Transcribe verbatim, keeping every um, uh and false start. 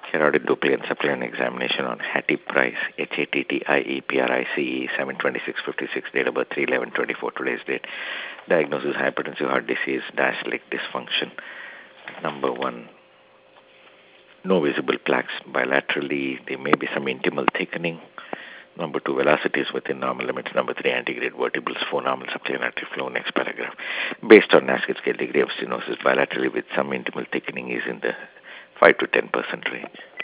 Carotid Doppler supplement examination on Hattie Price, H A T T I E P R I C E, seven twenty-six fifty-six, date of birth three eleven twenty-four, today's date. Diagnosis hypertensive heart disease, dash leg dysfunction. Number one, no visible plaques bilaterally. There may be some intimal thickening. Number two, velocity is within normal limits. Number three, antegrade vertebrals, four normal subclavian artery flow. Next paragraph. Based on NASCAR scale, degree of stenosis bilaterally with some intimal thickening is in the five to ten percent range.